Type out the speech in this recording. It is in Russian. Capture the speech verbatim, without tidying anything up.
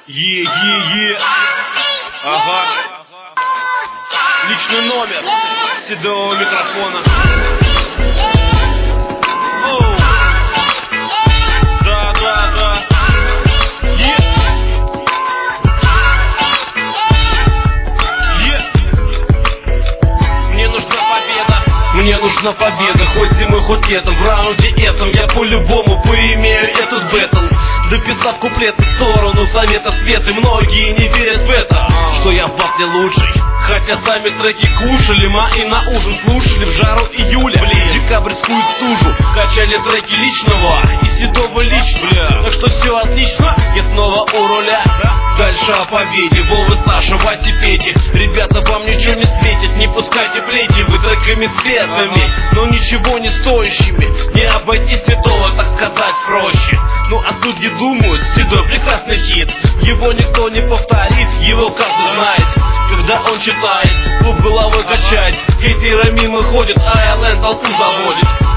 Е-е-е. Ага. Личный номер седого микрофона. Оу. Да, да, да. Е. Е. Мне нужна победа. Мне нужна победа, хоть зимой, хоть летом. В раунде этом я по-любому поимею этот бэтл. Дописав куплеты в сторону совета света, многие не верят в это, что я в батле лучший. Хотя сами треки кушали, ма и на ужин слушали в жару июля. Блин, декабрьскую стужу качали треки личного и седого лично. Так что все отлично, я снова у руля. Дальше о победе, Вовы, Саша, Васи, Пети. Ребята, вам ничего не светит, не пускайте плети. Вы треками цветными, но ничего не стоящими. Не обойти святого, так сказать, проще. Ну а судьи думают, седой прекрасный хит, его никто не повторит, его каждый знает. Когда он читает, клуб головой качает, хейтеры мимо ходят, а эл эн толпу заводит.